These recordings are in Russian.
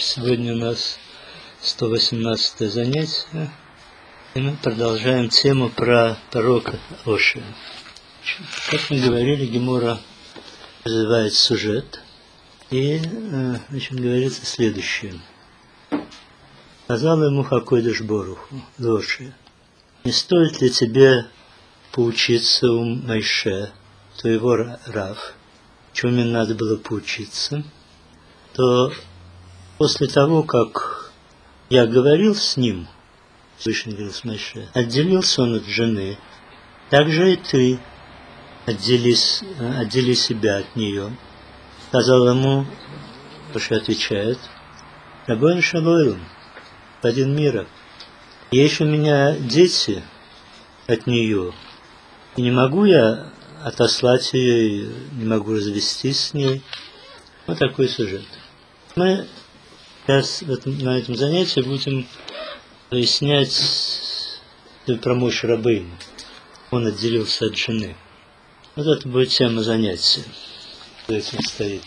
Сегодня у нас 118 занятие, и мы продолжаем тему про пророка Ошия. Как мы говорили, Гемора развивает сюжет, и говорится следующее. Сказал ему Хакодеш Боруху, Ошия: не стоит ли тебе поучиться у Моше, твоего Рав, чему мне надо было поучиться, то после того, как я говорил с ним, Всевышний говорил с Моше, отделился он от жены, так же и ты отдели себя от нее. Сказал ему, Моше отвечает: Раббейну Шалоэлем, господин мира, есть у меня дети от нее, и не могу я отослать ее, не могу развестись с ней. Вот такой сюжет. Мы сейчас на этом занятии будем выяснять про Моше Рабейну. Он отделился от жены. Вот это будет тема занятия. За этим стоит.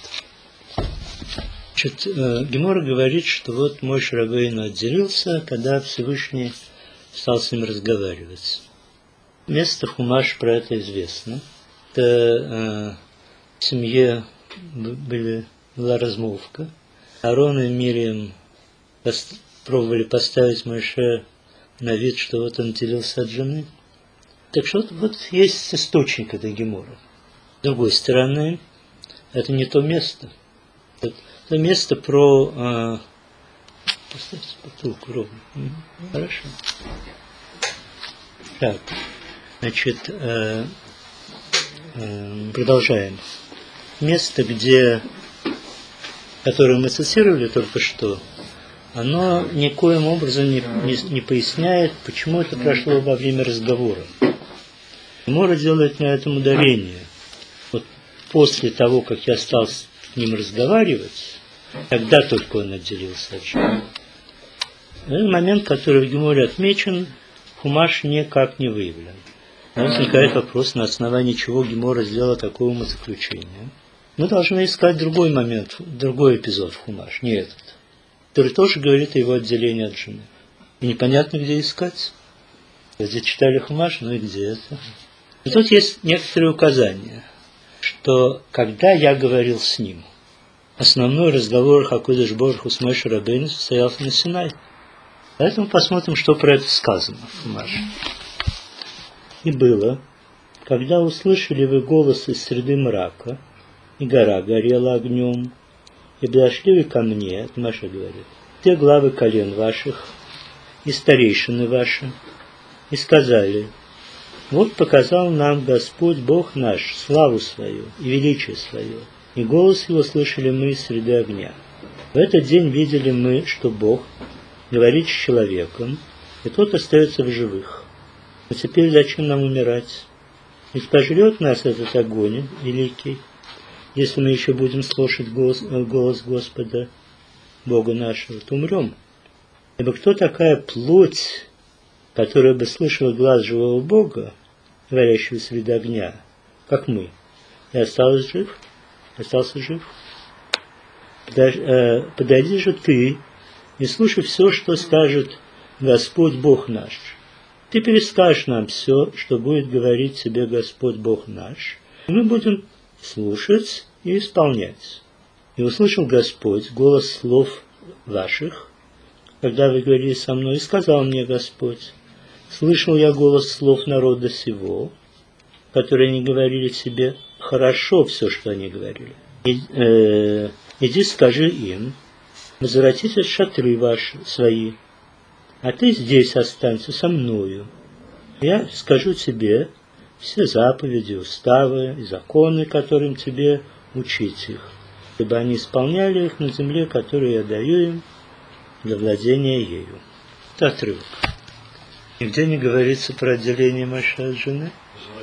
Гемора говорит, что вот Моше Рабейну отделился, когда Всевышний стал с ним разговаривать. Место Хумаш про это известно. Это в семье была размолвка. Аарон и Мириам пробовали поставить Моше на вид, что вот он отделился от жены. Так что вот есть источник этой геморы. С другой стороны, это не то место. Это место про... Поставьте бутылку ровно. Хорошо. Так, значит, продолжаем. Место, которое мы цитировали только что, оно никоим образом не поясняет, почему это прошло во время разговора. Гемора делает на этом ударение. Вот после того, как я стал с ним разговаривать, тогда только он отделился от жены. Это момент, который в Геморе отмечен, Хумаш никак не выявлен. Возникает вопрос, на основании чего Гемора сделала такое умозаключение. Мы должны искать другой момент, другой эпизод в Хумаш, не этот, который тоже говорит о его отделении от жены. И непонятно, где искать. Где читали Хумаш, ну и где это. И тут есть некоторые указания, что когда я говорил с ним, основной разговор Хакодеш Боруху с Моше Рабейну состоялся на Синай. Поэтому посмотрим, что про это сказано в Хумаше. И было, когда услышали вы голос из среды мрака, и гора горела огнем, и подошли вы ко мне, это Моше говорит, те главы колен ваших, и старейшины ваши, и сказали: вот показал нам Господь Бог наш славу свою и величие свое, и голос его слышали мы из среды огня. В этот день видели мы, что Бог говорит с человеком, и тот остается в живых. Но теперь зачем нам умирать? Ведь пожрет нас этот огонь великий, если мы еще будем слушать голос Господа, Бога нашего, то умрем. Ибо кто такая плоть, которая бы слышала глаз живого Бога, говорящего среди огня, как мы, и остался жив? Подойди же ты и слушай все, что скажет Господь Бог наш. Ты перескажешь нам все, что будет говорить тебе Господь Бог наш, и мы будем слушать и исполнять. И услышал Господь голос слов ваших, когда вы говорили со мной, и сказал мне Господь: слышал я голос слов народа сего, которые они говорили себе, хорошо все, что они говорили. Иди скажи им: возвратитесь в шатры ваши свои, а ты здесь останься со мною. Я скажу тебе все заповеди, уставы и законы, которым тебе учить их, чтобы они исполняли их на земле, которую я даю им для владения ею. Это отрывок. Нигде не говорится про отделение Моше от жены.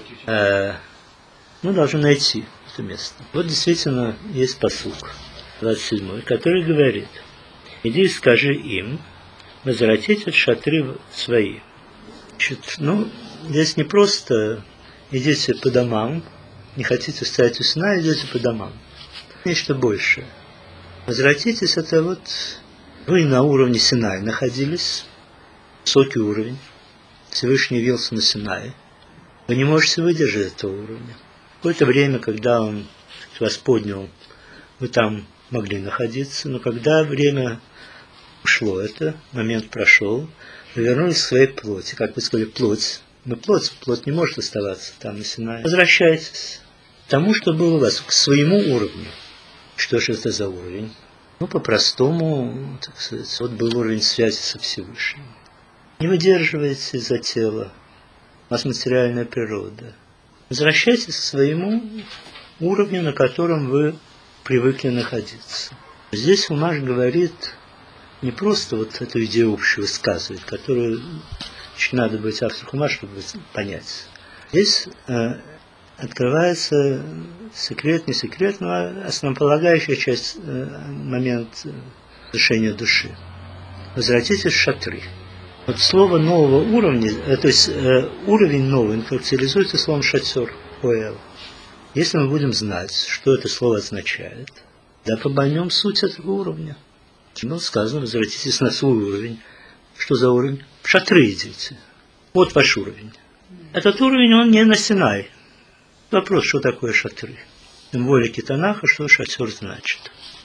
Мы должны найти это место. Вот действительно есть пасук 27, который говорит: иди и скажи им, возвратитесь в шатры свои. Значит, здесь не просто идите по домам, не хотите стоять у сна, идите по домам. Нечто большее. Возвратитесь, это вот Вы на уровне Синая находились, высокий уровень. Всевышний явился на Синае. Вы не можете выдержать этого уровня. Какое-то время, когда он вас поднял, вы там могли находиться, но когда время ушло, это момент прошел, вы вернулись к своей плоти. Как вы сказали, плоть. Но плоть не может оставаться там на Синае. Возвращайтесь к тому, что было у вас, к своему уровню. Что же это за уровень? Ну, по-простому, так сказать, вот был уровень связи со Всевышним. Не выдерживайте за тело, у вас материальная природа. Возвращайтесь к своему уровню, на котором вы привыкли находиться. Здесь Хумаш говорит не просто вот эту идею общую высказывает, которую очень надо быть автор Хумаша, чтобы понять. Здесь открывается секрет, не секрет, но основополагающая часть, момент решения души. Возвратитесь в шатры. Вот слово нового уровня, то есть уровень новый, характеризуется словом шатер, оэл. Если мы будем знать, что это слово означает, да поймем суть этого уровня. Ну, сказано, возвратитесь на свой уровень. Что за уровень? В шатры идите. Вот ваш уровень. Этот уровень, он не на Синай. Вопрос, что такое шатры? Символики Танаха, что шатер значит.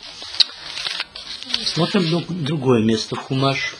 Смотрим другое место в Хумаш.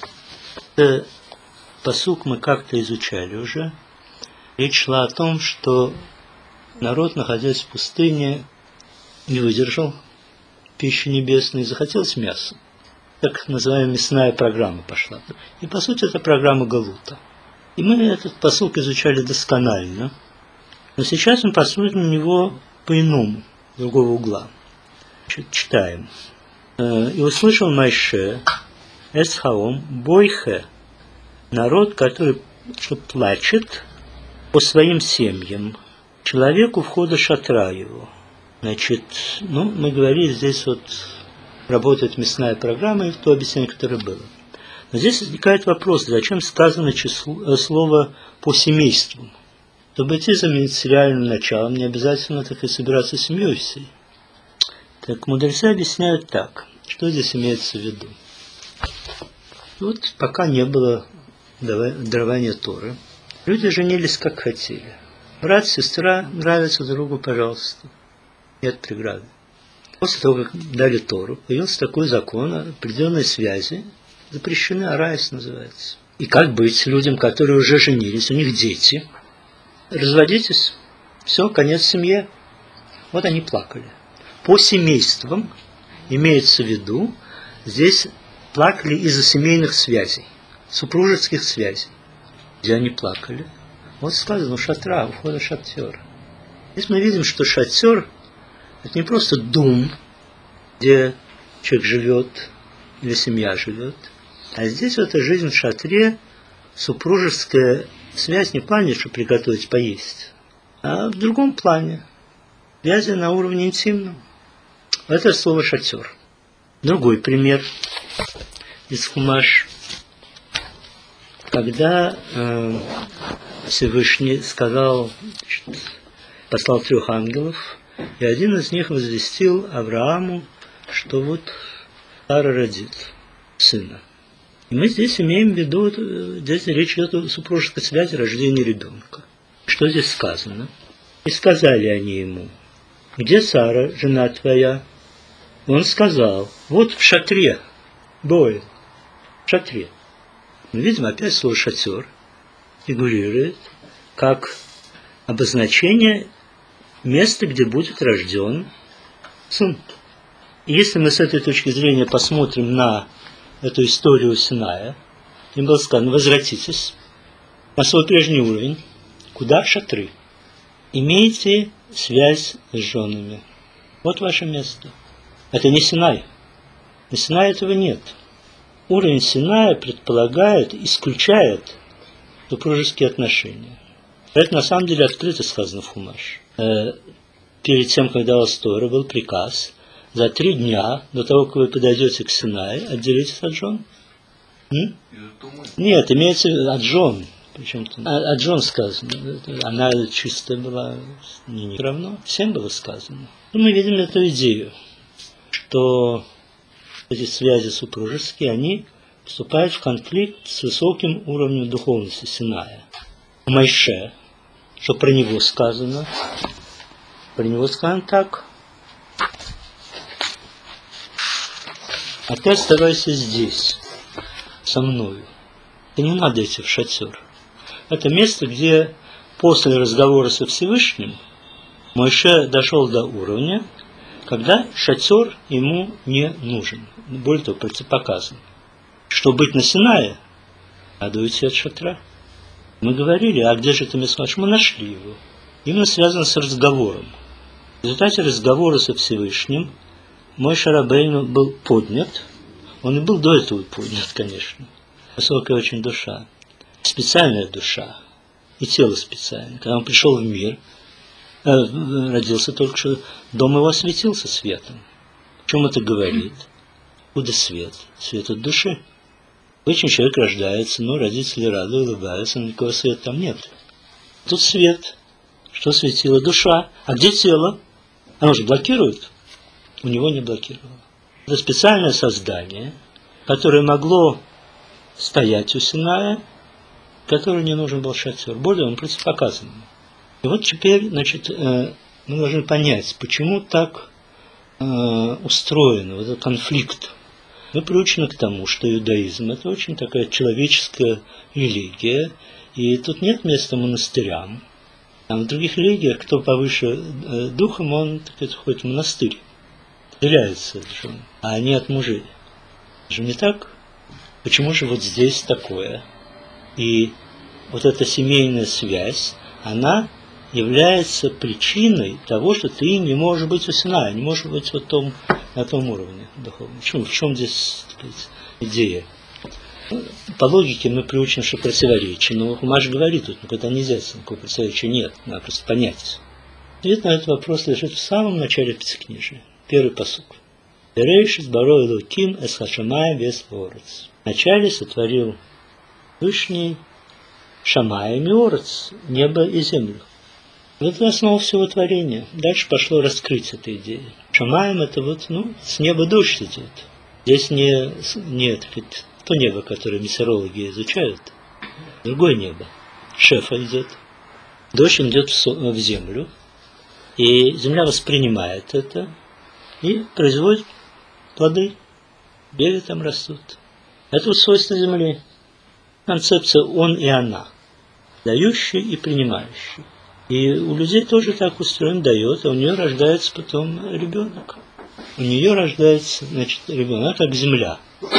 Пасук мы как-то изучали уже. Речь шла о том, что народ, находясь в пустыне, не выдержал пищи небесной и захотелось мяса. Так называемая мясная программа пошла. И по сути это программа Галута. И мы этот пасук изучали досконально. Но сейчас мы посмотрим на него по-иному, с другого угла. Читаем. И услышал Моше, Эсхаом, Бойхе, народ, который плачет по своим семьям, человеку входа шатра его. Значит, мы говорили, здесь вот работает мясная программа, и то объяснение, которое было. Но здесь возникает вопрос, зачем сказано слово «по семейству». Чтобы идти за материальным началом, не обязательно так и собираться семьей всей. Так мудрецы объясняют так, что здесь имеется в виду. Вот пока не было дарования Торы, люди женились как хотели. Брат, сестра, нравятся другу, пожалуйста. Нет преграды. После того, как дали Тору, появился такой закон о определенной связи, запрещены, арайс называется. И как быть людям, которые уже женились, у них дети? Разводитесь, все, конец семье. Вот они плакали. По семействам имеется в виду, здесь плакали из-за семейных связей, супружеских связей. Где они плакали? Вот сказано, шатра, у входа шатер. Здесь мы видим, что шатер – это не просто дом, где человек живет или семья живет, а здесь вот эта жизнь в шатре, супружеская связь не в плане, что приготовить поесть, а в другом плане. Связи на уровне интимном. Это слово шатер. Другой пример из Хумаш. Когда Всевышний сказал, послал 3 ангелов, и один из них возвестил Аврааму, что вот Сара родит сына. И мы здесь имеем в виду, здесь речь идет о супружеской связи рождения ребенка. Что здесь сказано? И сказали они ему, где Сара, жена твоя? Он сказал, вот в шатре, в шатре. Мы видим опять слово шатер фигурирует как обозначение места, где будет рожден сын. И если мы с этой точки зрения посмотрим на эту историю Синая, им было сказано, возвратитесь на свой прежний уровень, куда? В шатры. Имейте связь с женами. Вот ваше место. Это не Синай. На Синае этого нет. Уровень Синая предполагает, исключает супружеские отношения. Это на самом деле открыто сказано в Хумаш. Перед тем, как давалась Тора, был приказ за 3 дня до того, как вы подойдете к Синаю, отделитесь от жен. Нет, имеется в виду от жен. Причем от жен сказано. Она чистая была, не равно. Всем было сказано. И мы видим эту идею, что эти связи супружеские, они вступают в конфликт с высоким уровнем духовности Синая. Моше, что про него сказано? Про него сказано так. А ты оставайся здесь, со мною. Ты не надо идти в шатер. Это место, где после разговора со Всевышним Моше дошел до уровня, когда шатер ему не нужен. Более того, противопоказан. Чтобы быть на Синае, надо уйти от шатра. Мы говорили, а где же это место? Мы нашли его. Именно связано с разговором. В результате разговора со Всевышним Моше Рабейну был поднят. Он и был до этого поднят, конечно. Высокая очень душа. Специальная душа. И тело специальное. Когда он пришел в мир, родился только что, дом его осветился светом. О чем это говорит? Куда свет? Свет от души. Обычно человек рождается, но родители рады, улыбаются, но никакого света там нет. Тут свет. Что светила? Душа. А где тело? Оно же блокирует. У него не блокировало. Это специальное создание, которое могло стоять у Синая, которое не нужен был шатер. Более он противопоказан. И вот теперь, значит, мы должны понять, почему так устроен вот этот конфликт. Мы приучены к тому, что иудаизм – это очень такая человеческая религия, и тут нет места монастырям. А в других религиях, кто повыше духом, он, так сказать, ходит в монастырь, отделяется от жен, а не от мужей. Это же не так? Почему же вот здесь такое? И вот эта семейная связь, она является причиной того, что ты не можешь быть у Синая, не можешь быть вот на том уровне духовном. Почему? В чем здесь, так сказать, идея? По логике мы приучены, что противоречие, но Хумаш говорит тут, когда нельзя, никакого противоречия нет, надо просто понять. Ответ на этот вопрос лежит в самом начале Пятикнижия. Первый пасук. Берешит барой луким эс хашамаем вес орец. Вначале сотворил Вышний шамаем и орец, небо и землю. Вот это основа всего творения. Дальше пошло раскрыть эту идею. Шамаем это вот, с неба дождь идет. Здесь не то небо, которое метеорологи изучают, другое небо. Шефа идет. Дождь идет в землю, и земля воспринимает это и производит плоды. Деревья там растут. Это вот свойство земли. Концепция он и она. Дающий и принимающий. И у людей тоже так устроен, дает, а у нее рождается потом ребенок. У нее рождается, значит, ребенок, как земля.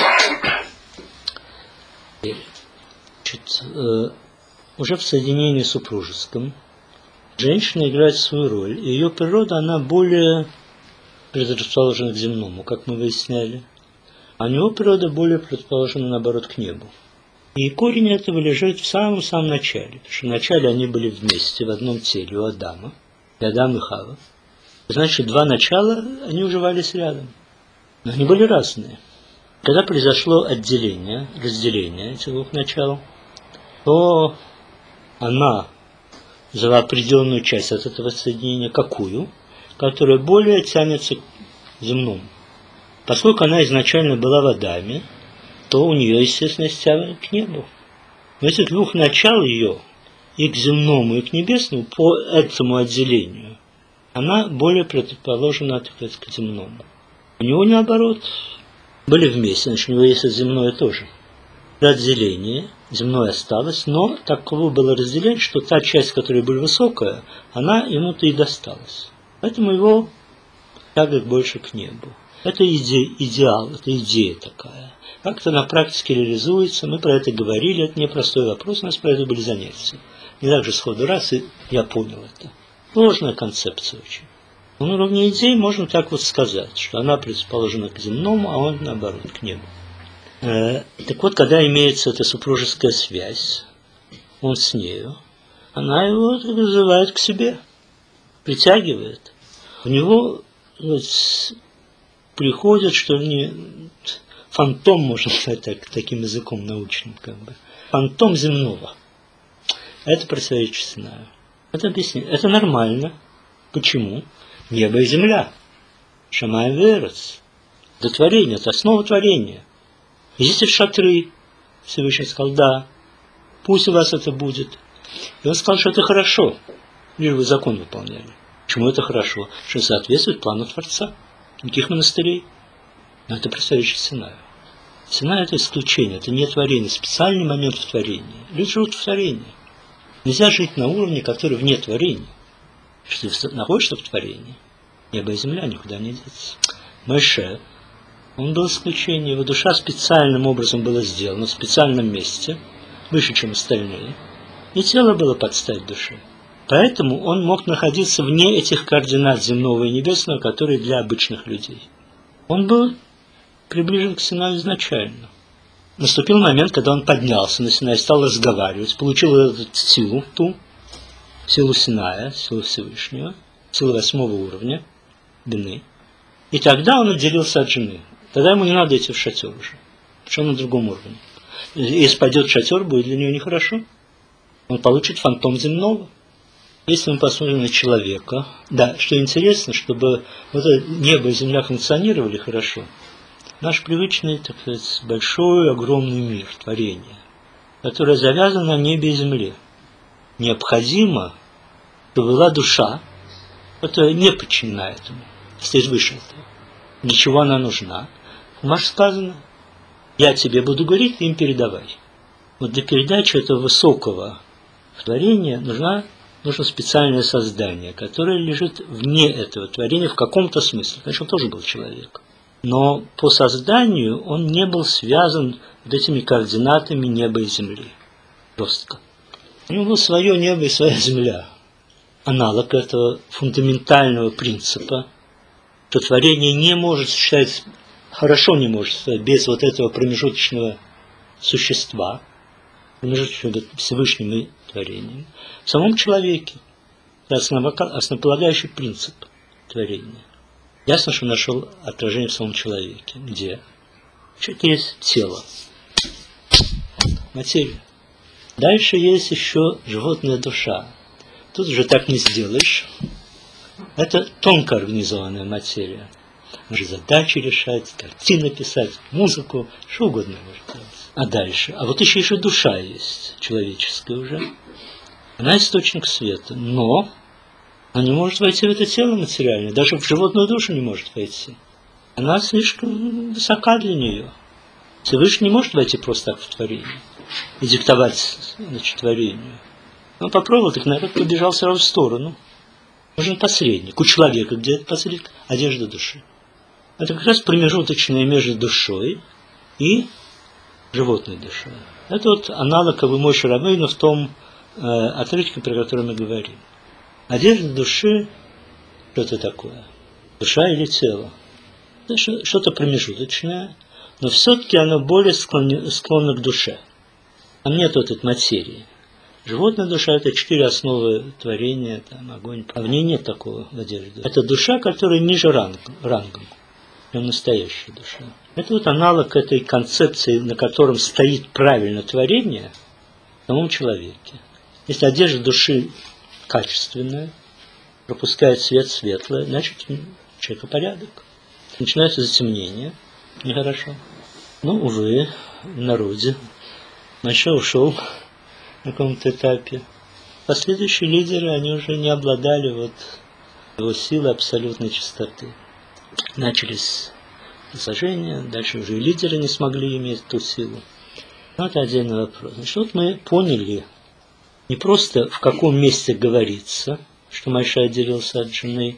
Значит, уже в соединении супружеском женщина играет свою роль, и ее природа, она более предрасположена к земному, как мы выясняли. А у него природа более предрасположена, наоборот, к небу. И корень этого лежит в самом-самом начале. Потому что вначале они были вместе, в одном теле у Адама, и Адам и Хава. Значит, два начала, они уживались рядом. Но они были разные. Когда произошло разделение этих двух начал, то она взяла определенную часть от этого соединения, какую? Которая более тянется к земному. Поскольку она изначально была в Адаме, то у нее, естественно, есть тяга к небу. Но этих двух начал ее, и к земному, и к небесному, по этому отделению, она более предрасположена, так сказать, к земному. У него, наоборот, были вместе, значит, у него есть земное тоже. Разделение, земное осталось, но таково было разделение, что та часть, которая была высокая, она ему-то и досталась. Поэтому его тяга больше к небу. Это идеал, это идея такая. Как это на практике реализуется, мы про это говорили, это непростой вопрос, у нас про это были занятия. Не так же сходу раз, и я понял это. Сложная концепция очень. Но на уровне идей можно так вот сказать, что она предрасположена к земному, а он, наоборот, к небу. Так вот, когда имеется эта супружеская связь, он с нею, она его вызывает к себе, притягивает. У него приходит, что фантом, можно сказать таким языком научным, фантом земного. Это противоречит Синаю. Это объяснение. Это нормально. Почему? Небо и земля. Шамай верец. Это творение, это основа творения. Есть шатры. Всевышний сказал, да, пусть у вас это будет. И он сказал, что это хорошо, лишь бы закон выполняли. Почему это хорошо? Что соответствует плану Творца. Никаких монастырей. Но это представляющий Синаю. Синай – это исключение, это не творение, специальный момент в творении. Люди живут в творении. Нельзя жить на уровне, который вне творения. Если ты находишься в творении, небо и земля никуда не деться. Моше, он был исключением, его душа специальным образом была сделана, в специальном месте, выше, чем остальные, и тело было под стать душе. Поэтому он мог находиться вне этих координат земного и небесного, которые для обычных людей. Он был приближен к Синаю изначально. Наступил момент, когда он поднялся на Синай, стал разговаривать, получил эту силу, силу Синая, силу Всевышнего, силу 8-го уровня, Бины. И тогда он отделился от жены. Тогда ему не надо идти в шатер уже, потому что он на другом уровне. Если пойдет в шатер, будет для него нехорошо. Он получит фантом земного. Если мы посмотрим на человека, да, что интересно, чтобы вот это небо и земля функционировали хорошо, наш привычный, так сказать, большой, огромный мир, творение, которое завязано на небе и земле. Необходимо, чтобы была душа, которая не подчинена этому, стоит выше этого. Для чего она нужна? В Маше сказано, я тебе буду говорить, ты им передавай. Вот для передачи этого высокого творения нужно специальное создание, которое лежит вне этого творения в каком-то смысле. Конечно, он тоже был человек. Но по созданию он не был связан вот этими координатами неба и земли. Жестко. У него было свое небо и своя земля. Аналог этого фундаментального принципа, что творение не может существовать, хорошо не может существовать без вот этого промежуточного существа, промежуточного Всевышним и творением. В самом человеке это основополагающий принцип творения. Ясно, что нашел отражение в самом человеке. Где? Что-то есть тело, материя. Дальше есть еще животная душа. Тут уже так не сделаешь. Это тонко организованная материя. Можно задачи решать, картины писать, музыку, что угодно может делать. А дальше? А вот еще душа есть, человеческая уже. Она источник света, но она не может войти в это тело материальное, даже в животную душу не может войти. Она слишком высока для нее. Всевышний не может войти просто так в творение и диктовать, значит, творению. Он попробовал, так народ побежал сразу в сторону. Нужен посредник. У человека где это посредник? Одежда души. Это как раз промежуточное между душой и животной душой. Это вот аналог Моше Рабейну в том отрывке, про который мы говорим. Одежда души, что это такое? Душа или тело? Это что-то промежуточное, но все-таки оно более склонно к душе. Там нет вот этой материи. Животная душа – это 4 основы творения, там, огонь. А в ней нет такого в одежде. Это душа, которая ниже рангом, чем настоящая душа. Это вот аналог этой концепции, на котором стоит правильно творение в самом человеке. Если одежда души качественная, пропускает свет светлое, значит, у человека порядок. Начинается затемнение, нехорошо. Но, увы, в народе Моше ушел на каком-то этапе. Последующие лидеры, они уже не обладали вот его силой абсолютной чистоты. Начались сожжения, дальше уже и лидеры не смогли иметь ту силу. Но это отдельный вопрос. Значит, вот мы поняли не просто в каком месте говорится, что Моше отделился от жены,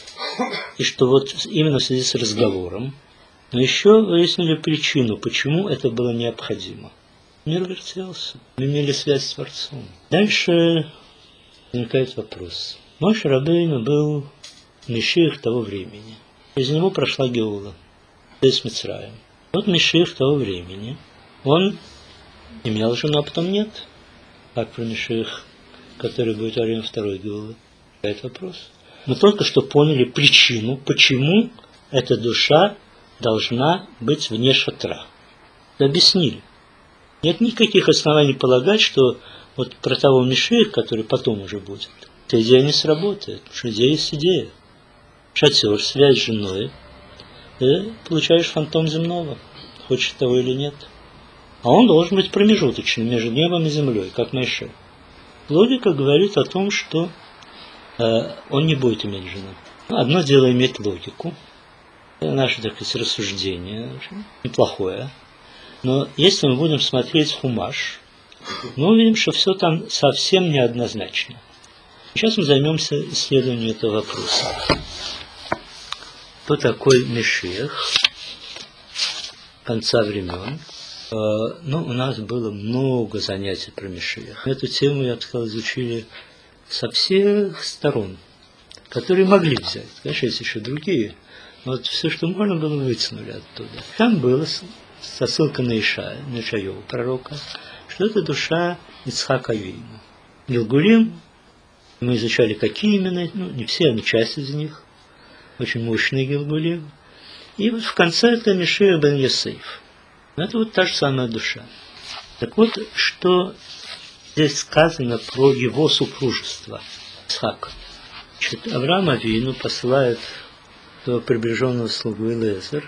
и что вот именно в связи с разговором, но еще выяснили причину, почему это было необходимо. Мир вертелся, мы имели связь с Творцом. Дальше возникает вопрос. Моше Рабейну был Мешиах того времени. Из него прошла Геула, то есть Мицраим. Вот Мешиах того времени, он имел жену, а потом нет. Как про Мешиах, который будет во время второй Геулы? Это вопрос. Мы только что поняли причину, почему эта душа должна быть вне шатра. Объяснили. Нет никаких оснований полагать, что вот про того Мешиаха, который потом уже будет, эта идея не сработает, потому что идея есть идея. Шатер, связь с женой, ты получаешь фантом земного, хочешь того или нет. А он должен быть промежуточным между небом и землей, как Моше. Логика говорит о том, что он не будет иметь жену. Одно дело иметь логику, наше, так сказать, рассуждение, неплохое. Но если мы будем смотреть в Хумаш, мы увидим, что все там совсем неоднозначно. Сейчас мы займемся исследованием этого вопроса. Кто такой Машиах конца времен? У нас было много занятий про Машиах. Эту тему, я бы сказал, изучили со всех сторон, которые могли взять. Конечно, есть еще другие. Но вот все, что можно было, вытянули оттуда. Там было со ссылкой на Ишайова, пророка, что это душа Ицхака Авину. Гилгулим, мы изучали, какие именно, не все, но часть из них, очень мощный Гилгулим. И вот в конце это Машиах бен Йосеф. Это вот та же самая душа. Так вот, что здесь сказано про его супружество, Ицхака. Авраам Авину посылает своего приближенного слугу Элиэзер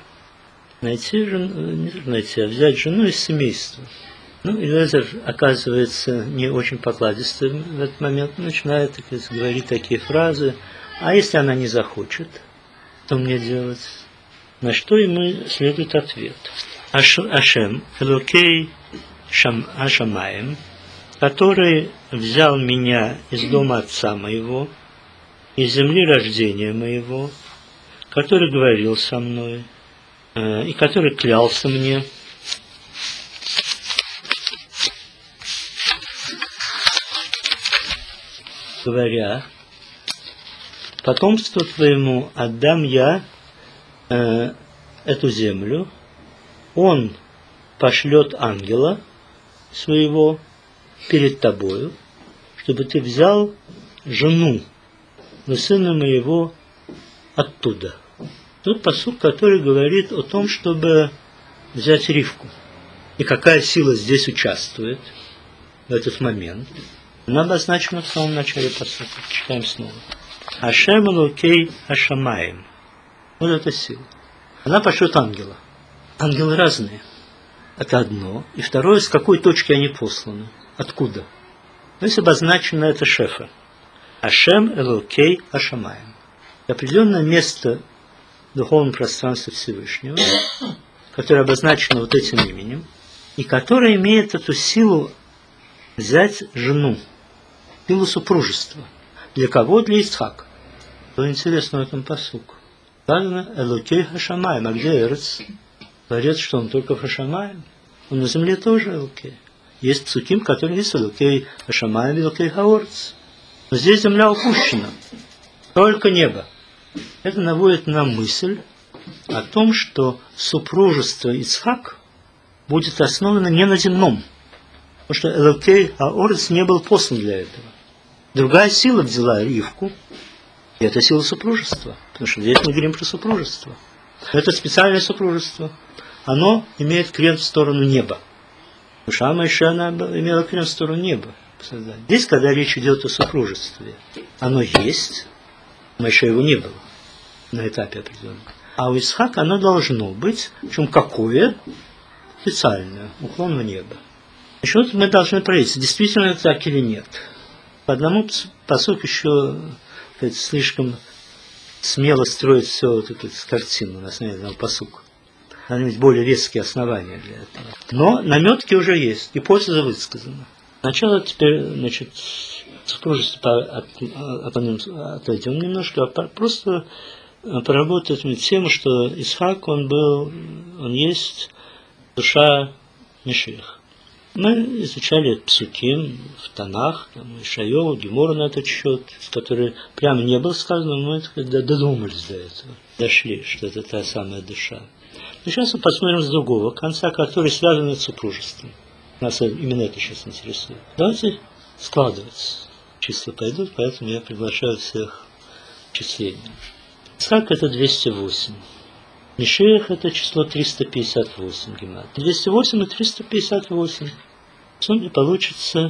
взять жену из семейства. Элиэзер оказывается не очень покладистым в этот момент, начинает говорить такие фразы: а если она не захочет, что мне делать? На что ему следует ответ: Ашем, Элокей Ашамаем, который взял меня из дома отца моего, из земли рождения моего, который говорил со мной и который клялся мне, говоря: потомству твоему отдам я эту землю, он пошлет ангела своего перед тобою, чтобы ты взял жену сына моего оттуда. Тут пасук, который говорит о том, чтобы взять Ривку. И какая сила здесь участвует в этот момент. Она обозначена в самом начале пасука. Читаем снова. Ашем Элокей Ашамаем. Вот эта сила. Она пошлет ангела. Ангелы разные. Это одно. И второе, с какой точки они посланы. Откуда? Здесь обозначено это шефа. Ашем Элокей Ашамаем. Определенное место в духовном пространстве Всевышнего, которое обозначено вот этим именем, и которое имеет эту силу взять жену, силу супружества. Для кого? Для Ицхака. Что интересно в этом пасуке. Сказано Элокей Хашамаем. А где Эрец? Говорят, что он только в Хашамаем. Он на земле тоже Элокей. Есть псуким, которые есть Элокей Хашамаем и Элокей Хаорец. Но здесь земля упущена. Только небо. Это наводит на мысль о том, что супружество Ицхак будет основано не на земном. Потому что Элокей Хаорец не был послан для этого. Другая сила взяла Ривку, и это сила супружества. Потому что здесь мы говорим про супружество. Это специальное супружество. Оно имеет крен в сторону неба. Душа Моше, она имела крен в сторону неба. Здесь, когда речь идет о супружестве, оно есть, Моше его не было на этапе определенном. А у Ицхака оно должно быть, причем какое? Специальное, уклон в небо. Значит, мы должны проверить, действительно это так или нет. По одному пасуку еще слишком смело строить все вот эту картину на основе одного пасука. Надо иметь более веские основания для этого. Но наметки уже есть, гипотеза высказана. Сначала теперь, супружество отойдем немножко, а просто поработать над тем, что Ицхак, он есть душа Машиаха. Мы изучали псуким в Танах, Ишайова, Гемора на этот счет, с которой прямо не было сказано, но мы додумались до этого, дошли, что это та самая душа. Но сейчас мы посмотрим с другого конца, который связан с супружеством. Нас именно это сейчас интересует. Давайте складывать. Числа пойдут, поэтому я приглашаю всех к числению. Ицхак это 208. Машиах это число 358 гемат. 208 и 358. В сумме получится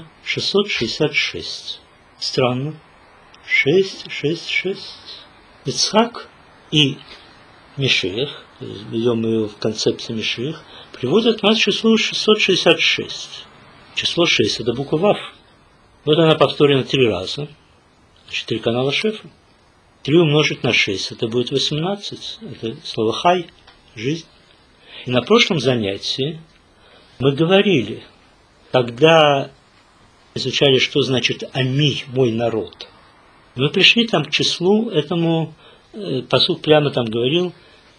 666. Странно. 6, 6, 6. Ицхак и Мишиах, ведем ее в концепции Мишиах, приводит нас к числу 666. Число 6 – это буква Вав. Вот она повторена 3 раза. 4 канала Шефа. 3 умножить на 6 – это будет 18. Это слово хай – жизнь. И на прошлом занятии мы говорили, когда изучали, что значит «Ами, мой народ», мы пришли там к числу этому, пасук прямо там говорил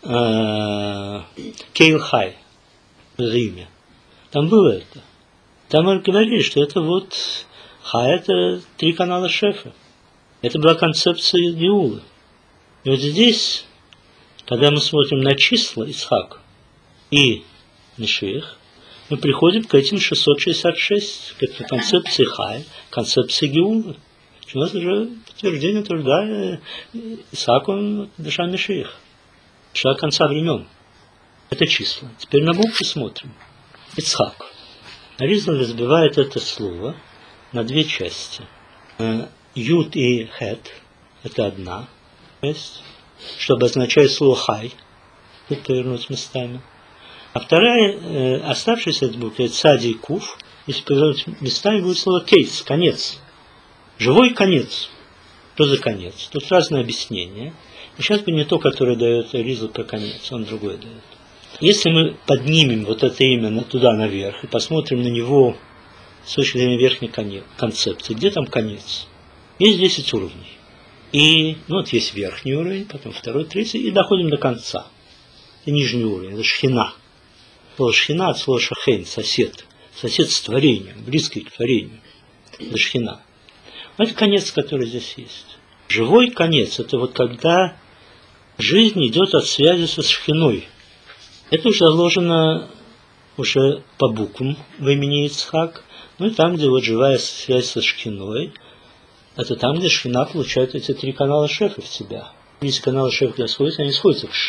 Кейл Хай, это имя. Там было это. Там мы говорили, что это вот Хай – это 3 канала Шефа. Это была концепция Геулы. И вот здесь, когда мы смотрим на числа Ицхак и Мишиах, мы приходим к этим 666, к этой концепции Хай, концепции Геулы. У нас уже подтверждение утверждает Исааку душа Мишиах, душа конца времен. Это числа. Теперь на буквы смотрим. Ицхак. Аризаль разбивает это слово на 2 части. Юд и хет – это одна часть, что обозначает слово хай, тут повернуть местами. А вторая, оставшаяся от буквы, цади и куф, если повернуть местами, будет слово кейс, конец. Живой конец. Что за конец? Тут разные объяснения. И сейчас бы не то, которое дает Аризаль про конец, он другой дает. Если мы поднимем вот это имя туда наверх и посмотрим на него с точки зрения верхней концепции, где там конец? Есть 10 уровней. И вот есть верхний уровень, потом 2, 3, и доходим до конца. Это нижний уровень, это шхина. Слово шхина от слова шахейн, сосед. Сосед с творением, близкий к творению. Это шхина. Это конец, который здесь есть. Живой конец – это вот когда жизнь идет от связи со шхиной. Это уже заложено уже по буквам в имени Ицхак. Ну и там, где вот живая связь со шхиной, это там, где шхина получает эти 3 канала Шефа в себя. Если каналы Шефа когда сходятся, они сходятся к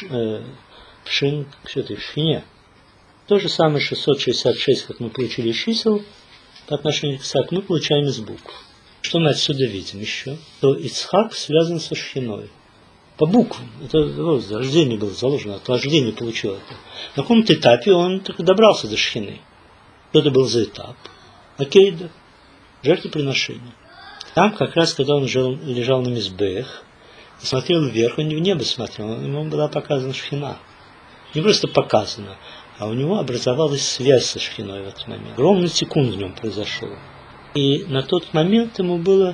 шхине. То же самое 666, как мы получили из чисел по отношению к Ицхаку, мы получаем из букв. Что мы отсюда видим еще? То Ицхак связан со шхиной. По буквам. Это рождение было заложено, от рождения получил это. На каком-то этапе он только добрался до шхины. Что это был за этап? Акейда. Жертвоприношение. Там, как раз, когда он лежал на мизбех, и смотрел вверх, он не в небо смотрел, ему была показана шхина. Не просто показана, а у него образовалась связь со шхиной в этот момент. Ровно секунд в нем произошел. И на тот момент ему было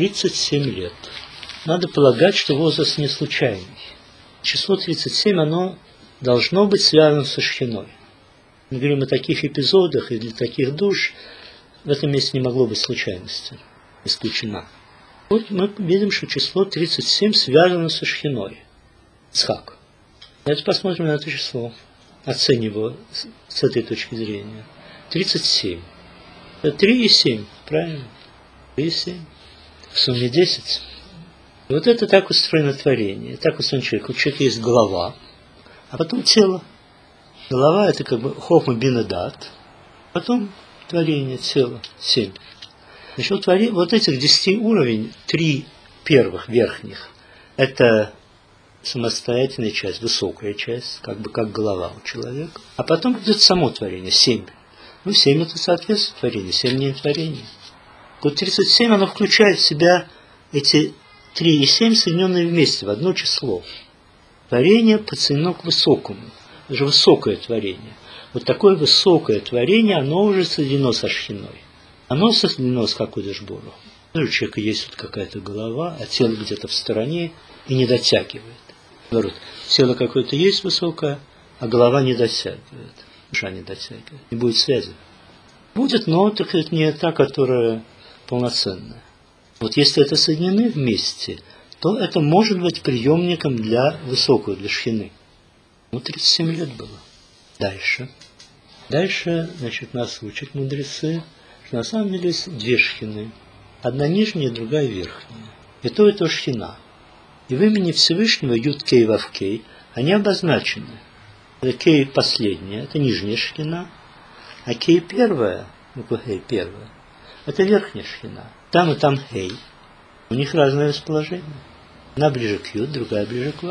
37 лет. Надо полагать, что возраст не случайный. Число 37, оно должно быть связано со шхиной. Мы говорим о таких эпизодах, и для таких душ в этом месте не могло быть случайности. Исключена. Вот мы видим, что число 37 связано со шхиной. Ицхак. Давайте посмотрим на это число. Оценим его с этой точки зрения. 37. Это 3 и 7, правильно? 3 и 7. В сумме 10. И вот это так устроено творение. Так устроен человек. У человека есть голова, а потом тело. Голова – это как бы хохма бина дат. Потом творение, тело, 7. Значит, вот этих 10 уровней, 3 первых, верхних, это самостоятельная часть, высокая часть, как бы как голова у человека. А потом идет само творение, 7. Ну, 7 это соответствует творению, 7 не творение. Вот 37, оно включает в себя эти 3 и 7, соединенные вместе в одно число. Творение подсоединено к высокому. Это же высокое творение. Вот такое высокое творение, оно уже соединено со шхиной. Оно соединено с какой-то жбором. У человека есть вот какая-то голова, а тело где-то в стороне и не дотягивает. Наоборот, тело какое-то есть высокое, а голова не дотягивает. Душа не дотягивает. Не будет связи. Будет, но так это не та, которая полноценная. Вот если это соединены вместе, то это может быть приемником для высокого, для шхины. Ну, 37 лет было. Дальше, значит, нас учат мудрецы, что на самом деле есть 2 шхины. Одна нижняя, другая верхняя. И то шхина. И в имени Всевышнего Юд Кей Вав Кей они обозначены. Кей последняя, это нижняя шхина, а Кей первая, буква Хей первая, это верхняя шхина. Там и там Хей. У них разное расположение. Одна ближе к Юд, другая ближе к Вав.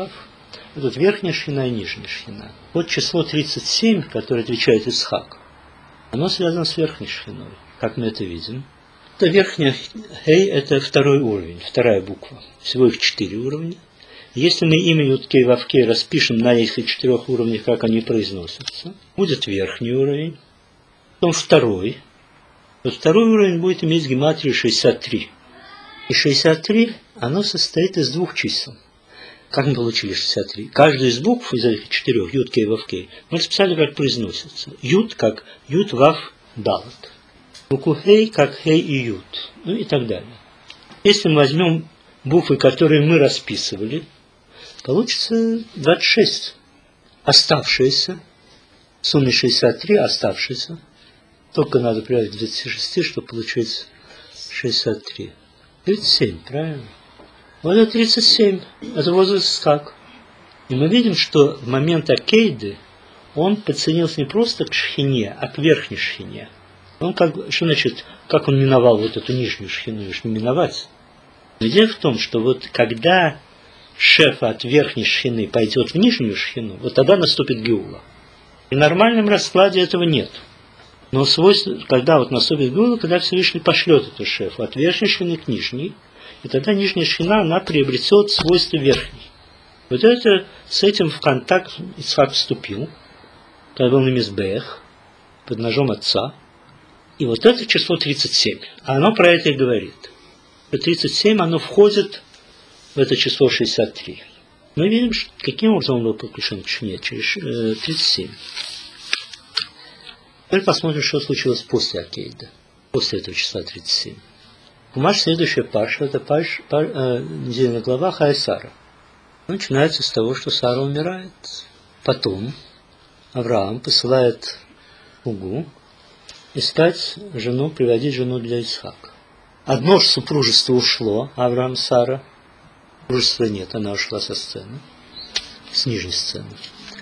Вот верхняя шхина и нижняя шхина. Вот число 37, которое отвечает Ицхак, оно связано с верхней шхиной, как мы это видим. Это верхняя хей, это второй уровень, вторая буква. Всего их 4 уровня. Если мы имя Юд-Кей Вав-Кей распишем на этих 4 уровнях, как они произносятся, будет верхний уровень, потом второй. Вот второй уровень будет иметь гематрию 63. И 63, оно состоит из 2 чисел. Как мы получили 63? Каждую из букв из этих 4, Юд-Кей Вав-Кей, мы расписали, как произносится. Юд, как Юд, Вав, Далат. Букву Хей, как Хей и Юд. Ну и так далее. Если мы возьмем буквы, которые мы расписывали, получится 26. Оставшиеся. В сумме 63, оставшиеся. Только надо прибавить 26, чтобы получить 63. 37, правильно? Вот это 37. Это возраст Ицхак. И мы видим, что в момент Акейды он подценился не просто к шхине, а к верхней шхине. Он что значит, как он миновал вот эту нижнюю шхину, ее ж не миновать. Но идея в том, что вот когда шефа от верхней шхины пойдет в нижнюю шхину, вот тогда наступит геула. При нормальном раскладе этого нет. Но свойство, когда вот наступит геула, когда Всевышний пошлет эту шефу от верхней шхины к нижней, и тогда нижняя шхина, она приобретет свойства верхней. Вот это, с этим в контакт Ицхак вступил, когда был на Мизбех, под ножом отца. И вот это число 37, а оно про это и говорит. 37, оно входит в это число 63. Мы видим, каким образом он был подключен к шхине, через 37. Теперь посмотрим, что случилось после Акейда, после этого числа 37. Хумаш, следующая парша, это недельная глава Хая Сара. Начинается с того, что Сара умирает. Потом Авраам посылает Угу искать жену, приводить жену для Ицхака. Одно супружество ушло, Авраам, Сара. Супружества нет, она ушла со сцены, с нижней сцены.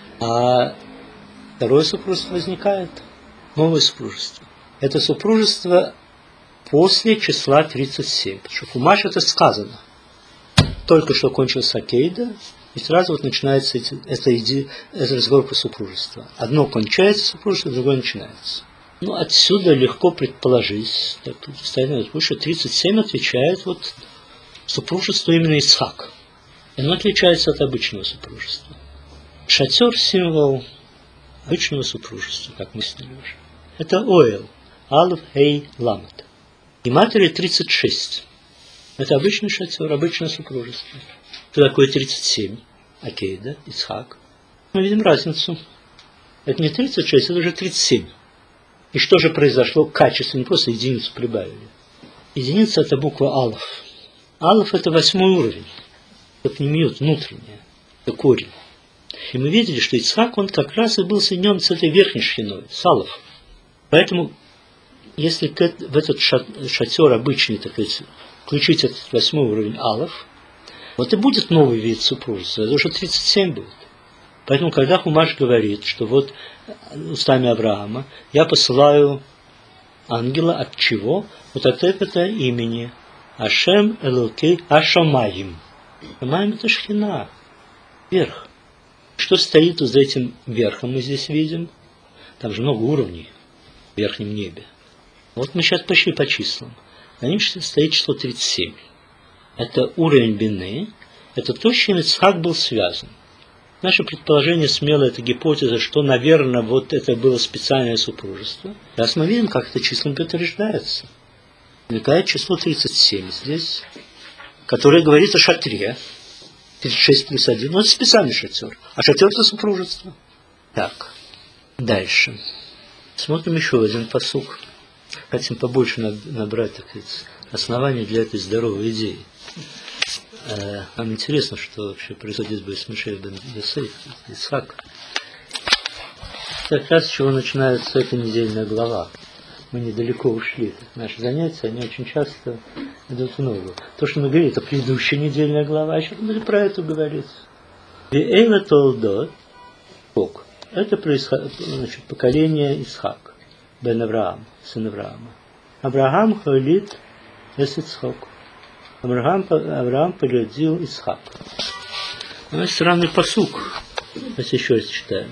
А второе супружество возникает, новое супружество. Это супружество после числа 37. Потому что в Хумаш это сказано. Только что кончился Акейда, и сразу вот начинается это разговор про супружество. Одно кончается супружество, другое начинается. Ну, отсюда легко предположить, потому что 37 отвечает вот супружеству именно Ицхак. Оно отличается от обычного супружества. Шатер – символ обычного супружества, как мы сняли уже. Это Оэл, Алеф, Хей, Ламет. Гематрия 36. Это обычный шатер, обычное супружество. Что такое 37? Акейда, Ицхак. Мы видим разницу. Это не 36, это уже 37. И что же произошло качественно, не просто единицу прибавили. Единица – это буква Алеф. Алеф – это 8 уровень. Это пнемиот, внутренняя. Это корень. И мы видели, что Ицхак, он как раз и был соединен с этой верхней шхиной, с Алеф. Поэтому, если в этот шатер обычный, так сказать, включить этот 8 уровень Алеф, вот и будет новый вид супружества. Это уже 37 будет. Поэтому, когда Хумаш говорит, что вот устами Авраама я посылаю ангела от чего? Вот от этого имени. Ашем Элокей Ашамаим. Шамаим это шхина. Верх. Что стоит за этим верхом, мы здесь видим? Там же много уровней в верхнем небе. Вот мы сейчас пошли по числам. На нем стоит число 37. Это уровень Бины. Это то, с чем Ицхак был связан. Наше предположение смелое, это гипотеза, что, наверное, вот это было специальное супружество. Сейчас мы видим, как это числом подтверждается. Возникает число 37 здесь, которое говорит о шатре. 36 плюс 1. Ну, это специальный шатер. А шатер – это супружество. Так, дальше. Смотрим еще один пасук. Хотим побольше набрать, так сказать, оснований для этой здоровой идеи. Нам интересно, что вообще происходит с Мишель бен Йосеф, Ицхак. Как раз с чего начинается эта недельная глава. Мы недалеко ушли. Наши занятия, они очень часто идут в ногу. То, что мы говорим, это предыдущая недельная глава, а сейчас мы будем про это говорить. Виэйла толдот, Бог. Это поколение Ицхак, бен Авраам, сын Авраама. Авраам холит эс Ицхак. Авраам породил Ицхак. Странный пасук. Давайте еще раз читаем.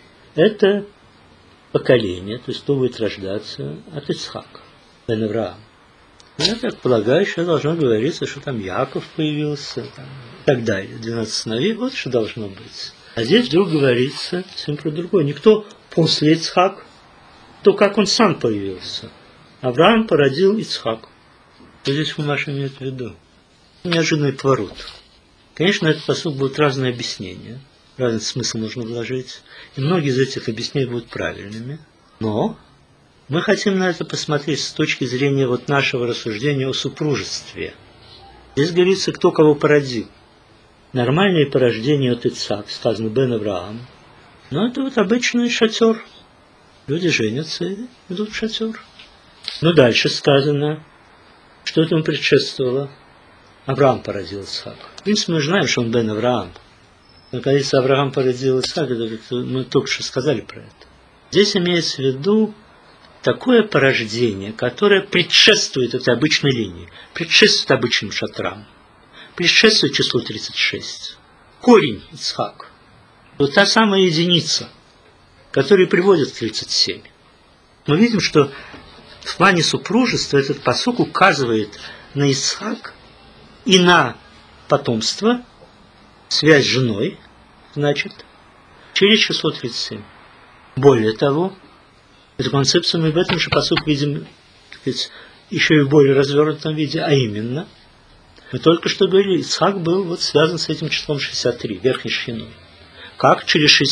Это поколение, то есть кто будет рождаться от Ицхака, бен Авраам. Я так полагаю, что должно говориться, что там Яков появился, там, и так далее. 12 сыновей, вот что должно быть. А здесь вдруг говорится совсем про другое. Никто после Ицхака, то как он сам появился. Авраам породил Ицхак. Что здесь Хумаш имеет в виду? Неожиданный поворот. Конечно, на этот пасук будут разные объяснения. Разный смысл можно вложить. И многие из этих объяснений будут правильными. Но мы хотим на это посмотреть с точки зрения вот нашего рассуждения о супружестве. Здесь говорится, кто кого породил. Нормальное порождение от Ицхак, сказано бен Авраам. Но это вот обычный шатер. Люди женятся и идут в шатер. Но дальше сказано, что этому предшествовало. Авраам породил Ицхака. В принципе, мы знаем, что он бен Авраам. Но когда Авраам породил Ицхака, мы только что сказали про это. Здесь имеется в виду такое порождение, которое предшествует этой обычной линии, предшествует обычным шатрам, предшествует числу 36. Корень Ицхак. Вот та самая единица, которая приводит к 37. Мы видим, что в плане супружества этот пасук указывает на Ицхак и на потомство, связь с женой, значит, через число 37. Более того, эту концепцию мы в этом же пасук видим, так сказать, еще и в более развернутом виде, а именно, мы только что говорили, Ицхак был вот связан с этим числом 63, верхней шхиной. Как? Через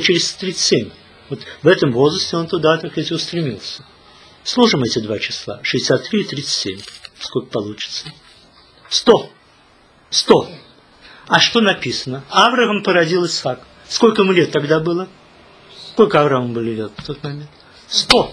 37. Вот в этом возрасте он туда, так сказать, устремился. Сложим эти два числа, 63 и 37. Сколько получится? 100. 100. А что написано? Авраам породил Ицхак. Сколько ему лет тогда было? Сколько Аврааму было лет в тот момент? 100.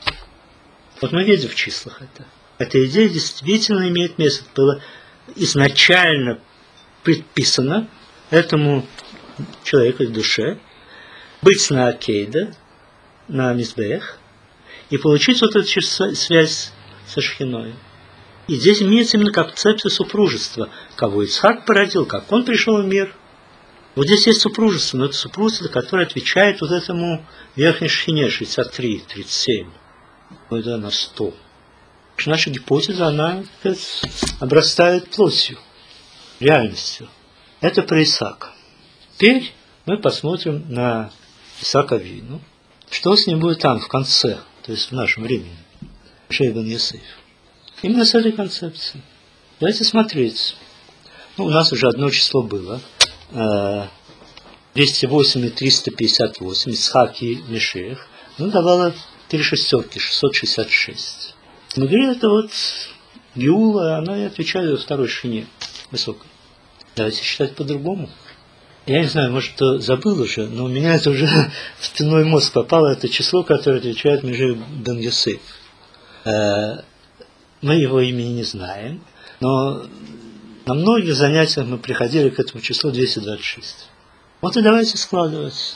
Вот мы видим в числах это. Эта идея действительно имеет место. Было изначально предписано этому человеку в душе быть на Акейда, на Мизбех, и получить вот эту связь со Шхиной. И здесь имеется именно концепция супружества. Кого Ицхак породил, как он пришел в мир. Вот здесь есть супружество, но это супружество, которое отвечает вот этому верхней шхине 63, 37. Это на 100. Наша гипотеза, она обрастает плотью, реальностью. Это про Исаака. Теперь мы посмотрим на Исаака Вину. Что с ним будет там, в конце, то есть в нашем времени. Шей бен Йосеф. Именно с этой концепцией. Давайте смотреть. У нас уже одно число было. 208 и 358. Ицхак и Мешех. Давало 3 шестерки, 666. Мы говорим, это вот Геула, она и отвечает во второй шхине высокой. Давайте считать по-другому. Я не знаю, может, кто забыл уже, но у меня это уже в спинной мозг попало, это число, которое отвечает Межи бен Йосеф. Мы его имени не знаем, но на многих занятиях мы приходили к этому числу 226. Вот и давайте складывать.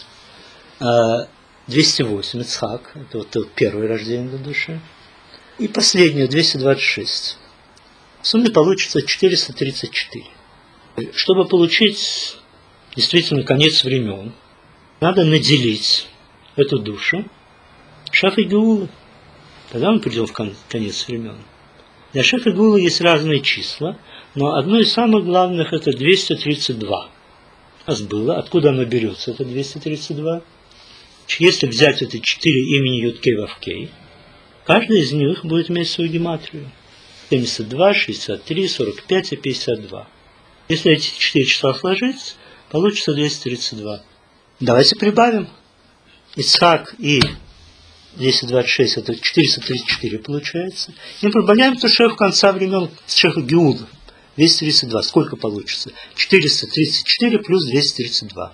208 Ицхак, это вот первое рождение на душе. И последнее 226. В сумме получится 434. Чтобы получить действительно конец времен, надо наделить эту душу Шаф и Геулы. Тогда мы придем в конец времен. Для Шаф и Геулы есть разные числа, но одно из самых главных это 232. У нас было. Откуда оно берется, это 232? Если взять эти 4 имени Юд-Кей Вав-Кей, каждый из них будет иметь свою гематрию. 72, 63, 45 и 52. Если эти 4 числа сложить, получится 232. Давайте прибавим. Ицхак и 226, это 434 получается. И мы прибавляем то шеф конца времен, шефа Геула. 232. Сколько получится? 434 плюс 232.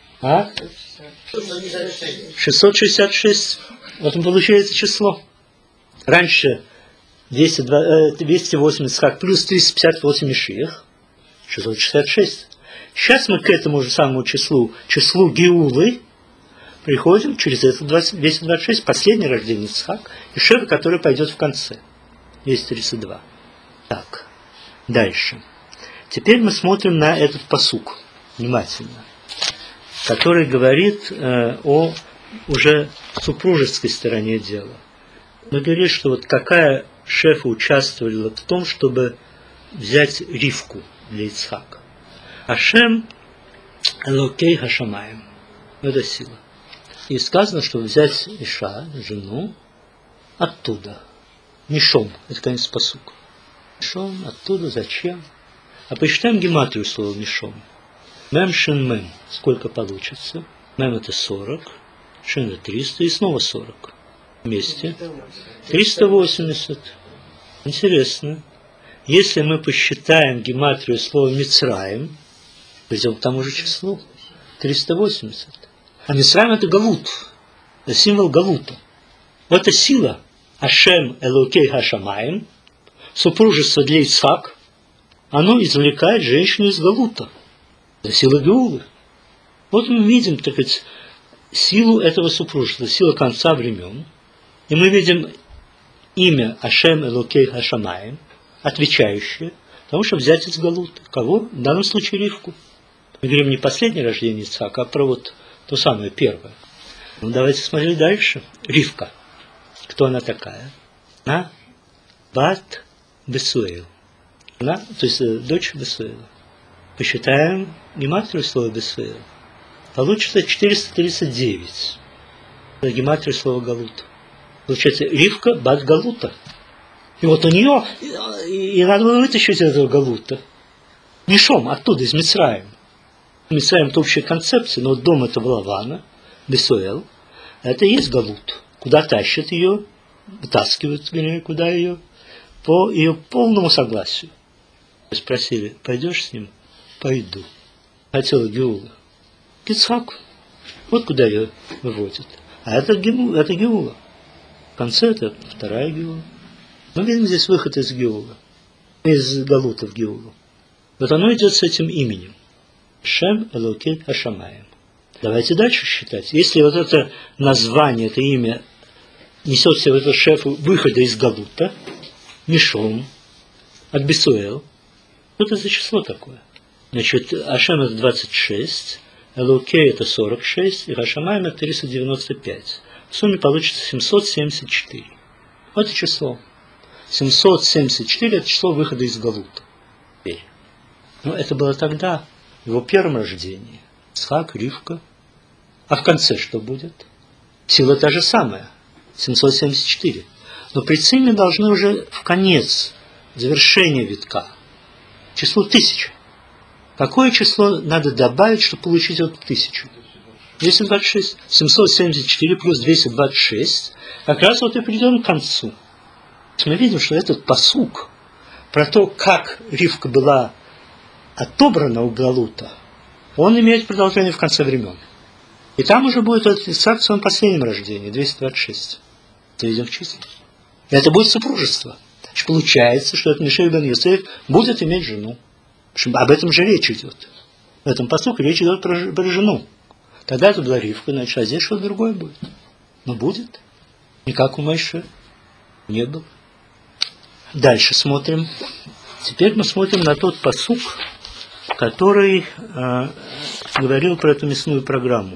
666. Вот получается число. Раньше 208 Ицхак плюс 358 Мешиах. 666. Сейчас мы к этому же самому числу Геулы, приходим через это 226, последний рождение Ицхак, и Шева, который пойдет в конце. 232. Так, дальше. Теперь мы смотрим на этот пасук. внимательно, который говорит о уже супружеской стороне дела. Мы говорили, что вот какая Шефа участвовала в том, чтобы взять Ривку для Ицхака. Ашем Элокей Хашамаем. Это сила. И сказано, что взять Иша, жену, оттуда. Мишом. Это конец пасука. Мишом, оттуда, зачем? А посчитаем гематрию слова мишом. Мем шин мем. Сколько получится? Мем это 40, шин это 300 и снова 40. Вместе. 380. Интересно. Если мы посчитаем гематрию слова Мицраим, придем к тому же числу. 380. А Мицраим это Галут. Это символ Галута. Это сила. Ашем Элокей Хашамаем. Супружество для Ицхак. Оно извлекает женщину из Галута. Это сила Геулы. Вот мы видим, так сказать, силу этого супружества, сила конца времен. И мы видим имя Ашем Элокей Хашамаем, отвечающее, потому что взять из Галута. Кого? В данном случае Ривку. Мы говорим не последнее рождение Ицхака, а про вот то самое первое. Ну, давайте смотреть дальше. Ривка. Кто она такая? Она Бат Бесуэл. Она, то есть дочь Бесуэла. Посчитаем гематрию слова Бесуэл. Получится 439. Это гематрия слова Галут. Получается Ривка Бат Галута. И вот у нее, и надо было вытащить этого Галута. Мишом, оттуда, из Мицраим. Мицраим это общая концепция, но вот дом этого Лавана, Бесуэл, это и есть Галут. Куда тащат ее, вытаскивают, вернее, куда ее, по ее полному согласию. Спросили, пойдешь с ним? Пойду. Хотела Геула. К Ицхаку. Вот куда ее выводят. А это Геула. В конце это вторая Геула. Мы видим здесь выход из Геула. Из Галута в Геулу. Вот оно идет с этим именем. Шем Элокей Хашамаем. Давайте дальше считать. Если вот это название, это имя несет в себе эту шефу выхода из Галута, Мишом, от Бесуэл, что это за число такое? Значит, Ашем это 26, Элокей это 46, и Хашамаем это 395. В сумме получится 774. Вот это число. 774 это число выхода из Галута. Но это было тогда, в его первом рождении. Ицхак, Ривка. А в конце что будет? Сила та же самая. 774. Но при цимме должны уже в конец, завершение витка, число 1000. Какое число надо добавить, чтобы получить вот 1000? 226. 774 плюс 226. Как раз вот и придем к концу. Мы видим, что этот пасук про то, как Ривка была отобрана у Галута, он имеет продолжение в конце времен. И там уже будет этот Ицхак в своем последнем рождении, 226. Это видим в числах. И это будет супружество. Значит, получается, что этот Миша бен Йосеф будет иметь жену. Об этом же речь идет. В этом пасуке речь идет про жену. Тогда это была Ривка, значит, а здесь что-то другое будет. Но будет. Не как у Моше. Не было. Дальше смотрим. Теперь мы смотрим на тот пасук, который говорил про эту мясную программу.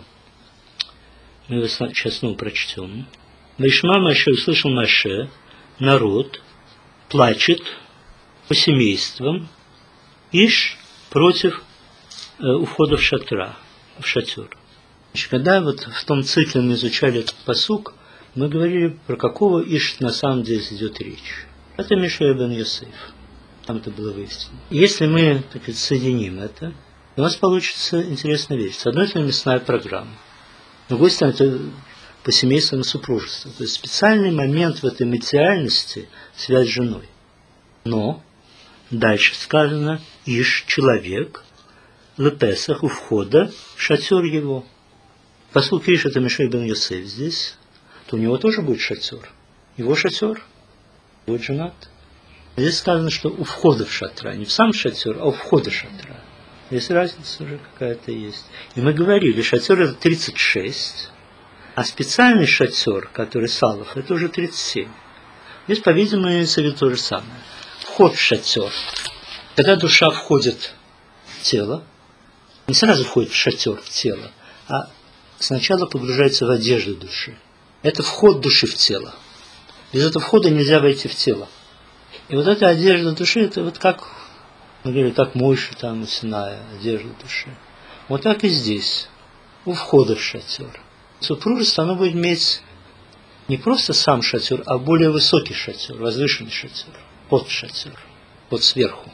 Мы его сейчас снова прочтем. Вайшма Моше, услышал Моше, народ плачет по семействам, иш против ухода в шатер. Значит, когда вот в том цикле мы изучали этот пасук, мы говорили, про какого иш на самом деле идет речь. Это Миша бен Йосеф. Там это было выяснено. Если мы, так сказать, соединим это, у нас получится интересная вещь. С одной стороны, мясная программа. С другой стороны, это по семейственному супружеству. То есть специальный момент в этой материальности – связь с женой. Но дальше сказано «Иш человек лепесах у входа в шатер его». Поскольку Иш – это Миша бен Йосеф здесь, то у него тоже будет шатер. Его шатер будет женат. Здесь сказано, что у входа в шатра, не в сам шатер, а у входа шатра. Здесь разница уже какая-то есть. И мы говорили, шатер это 36, а специальный шатер, который Салах, это уже 37. Здесь, по-видимому, имеется то же самое. Вход в шатер. Когда душа входит в тело, Не сразу входит в шатер, в тело, а сначала погружается в одежду души. Это вход души в тело. Без этого входа нельзя войти в тело. И вот эта одежда души, это вот как, мы говорили, как Мойше там у Синая, одежда души. Вот так и здесь, у входа в шатер. Супружество, оно будет иметь не просто сам шатер, а более высокий шатер, возвышенный шатер, под шатер, под сверху.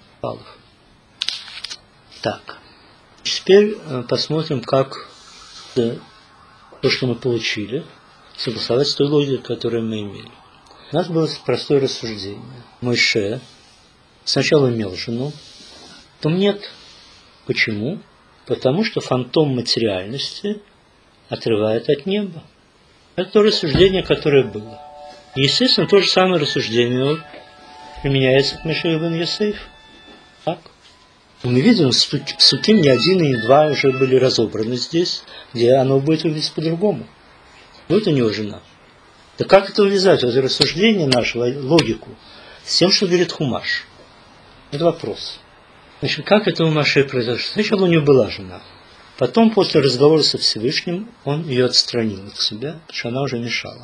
Так, теперь посмотрим, как то, что мы получили, согласовать с той логикой, которую мы имели. У нас было простое рассуждение. Мойше сначала имел жену, потом нет. Почему? Потому что фантом материальности отрывает от неба. Это то рассуждение, которое было. И, естественно, то же самое рассуждение применяется к Мише бен Йосеф. Так? Мы видим, Псуким не один и не два уже были разобраны здесь, где оно будет выглядеть по-другому. Вот у него жена. Да как это увязать, это рассуждение нашего, логику, с тем, что говорит Хумаш? Это вопрос. Значит, как это у Моше произошло? Сначала у него была жена. Потом, после разговора со Всевышним, он ее отстранил от себя, потому что она уже мешала.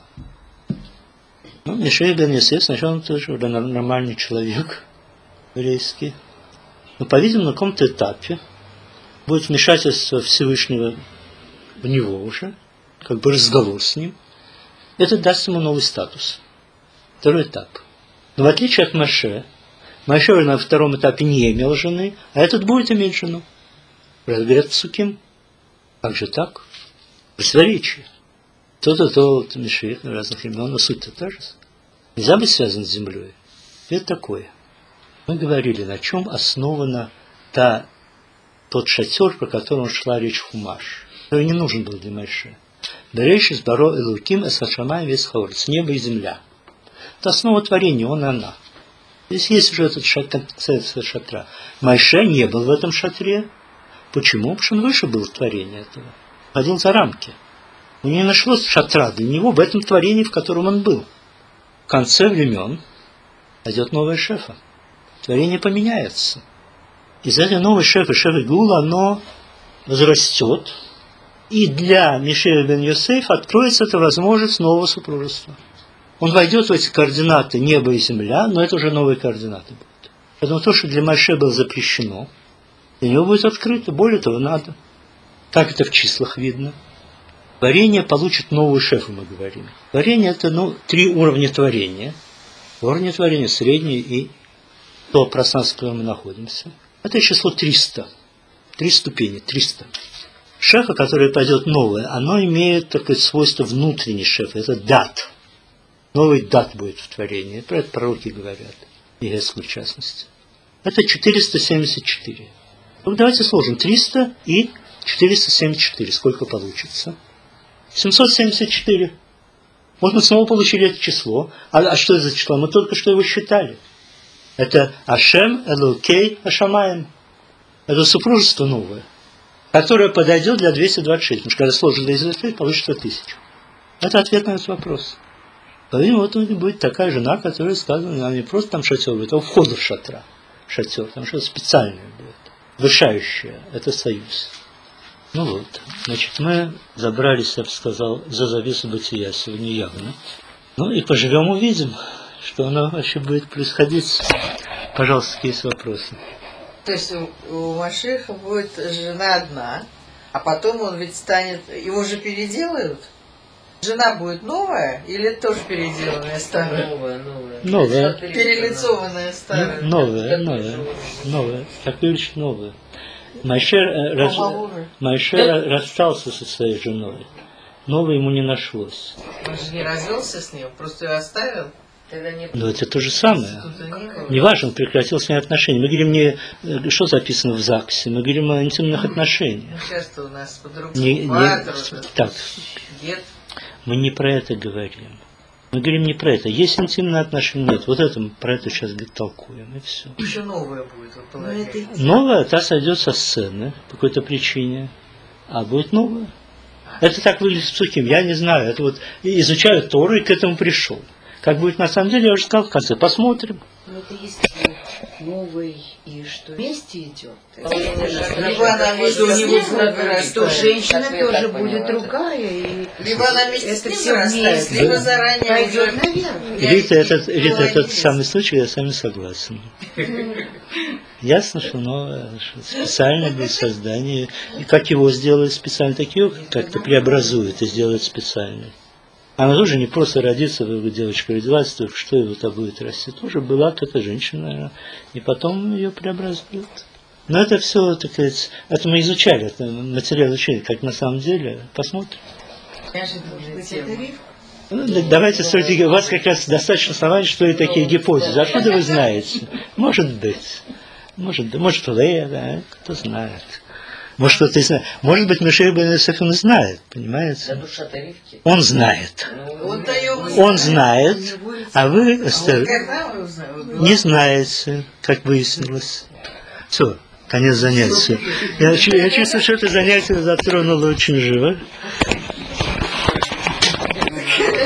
Ну, Мише бен Йосеф, сначала он тоже уже нормальный человек, еврейский. Но, по-видимому, на каком-то этапе будет вмешательство Всевышнего в него уже, как бы разговор с ним. Это даст ему новый статус. Второй этап. Но в отличие от Моше, Моше на втором этапе не имел жены, а этот будет иметь жену. Говорят Псуким. Как же так? Противоречие. То Мишех разных времен, но суть-то та же. Нельзя быть связан с землей. Это такое. Мы говорили, на чем основана тот шатер, про который шла речь в Хумаш. Который не нужен был для Моше. Берешис баро элуким эсашамай вес хаорец. Небо и земля. Это основа творения, он и она. Здесь есть уже этот концепция шатра. Моше не был в этом шатре. Почему? Потому что он выше был в творении этого. Ходил за рамки. У него не нашлось шатра для него в этом творении, в котором он был. В конце времен пойдет новая шефа. Творение поменяется. Из этой новой шефы Гула, оно возрастет. И для Мише бен Йосеф откроется эта возможность нового супружества. Он войдет в эти координаты неба и земля, но это уже новые координаты будут. Поэтому то, что для Моше было запрещено, для него будет открыто. Более того, надо. Как это в числах видно? Творение получит новую шефу, мы говорим. Творение – это 3 уровня творения. Уровни творения, среднее и то пространство, в котором мы находимся. Это число 300. 3 ступени, 300. Шефа, которое пойдет новое, оно имеет такое свойство внутренней шефа. Это дат. Новый дат будет в творении. Про это пророки говорят. И Гескель в частности. Это 474. Ну, давайте сложим 300 и 474. Сколько получится? 774. Вот мы снова получили это число. А что это за число? Мы только что его считали. Это Ашем Элокей Ашамаем. Это супружество новое, которое подойдет для 226. Потому что когда сложим 226, получится 1000. Это ответ на этот вопрос. По-видимому, вот у них будет такая жена, которая сказана, она не просто там шатер будет, а у входа в шатер. Там что-то специальное будет. Вышающее. Это союз. Ну вот. Значит, мы забрались, я бы сказал, за завесу бытия сегодня явно. Ну и поживем, увидим, что оно вообще будет происходить. Пожалуйста, есть вопросы. То есть у Машеха будет жена одна, а потом он ведь станет... Его же переделают? Жена будет новая или тоже переделанная старая? Новая. Перелицованная старая. Новая. Так говоришь, новая. Моше расстался со своей женой. Новой ему не нашлось. Он же не развелся с ним, просто ее оставил? Но это то же самое. Не важно, он прекратил с ней отношения. Мы говорим не, что записано в ЗАГСе, мы говорим о интимных отношениях. Сейчас-то у нас по-другому. Так, мы не про это говорим. Мы говорим не про это. Есть интимные отношения, нет. Вот это мы про это сейчас толкуем, и все. Еще новое будет. Новое, та сойдет со сцены по какой-то причине, а будет новое. Это так выглядит с Псуким. Я не знаю. Это вот изучаю Тору и к этому пришел. Как будет на самом деле, я уже сказал в конце. Посмотрим. Ну, это есть новый, и что вместе идет. Либо она вместе Что с ним что вырастает, женщина как я тоже так будет понимаю. другая, и либо она вместе с это ним все вырастает, вместе либо заранее пойдет уже... наверх. Рита, этот Молодец. самый случай, я с вами согласен. Ясно, что новое, что специально для создания. И как его сделать специально, так ее как-то преобразуют и сделают специально. Она тоже не просто родится, девочка родилась, то что его-то будет расти. Тоже была какая-то женщина, и потом ее преобразуют. Но это все, так сказать, это мы изучали, это материал изучили, как на самом деле. Посмотрим. Ну, давайте, все-таки, у вас как раз достаточно оснований, что и такие гипотезы. Откуда вы знаете? Может быть. Может, Лея, да, кто знает. Может, кто-то знает. Может быть, Мишель бен Йосеф он знает, понимаете? душа-то Ривки. Он знает. Он-то ее Он знает, а вы Когда вы узнаете? не знаете, как выяснилось. Все, конец занятия. Я чувствую, что это занятие затронуло очень живо.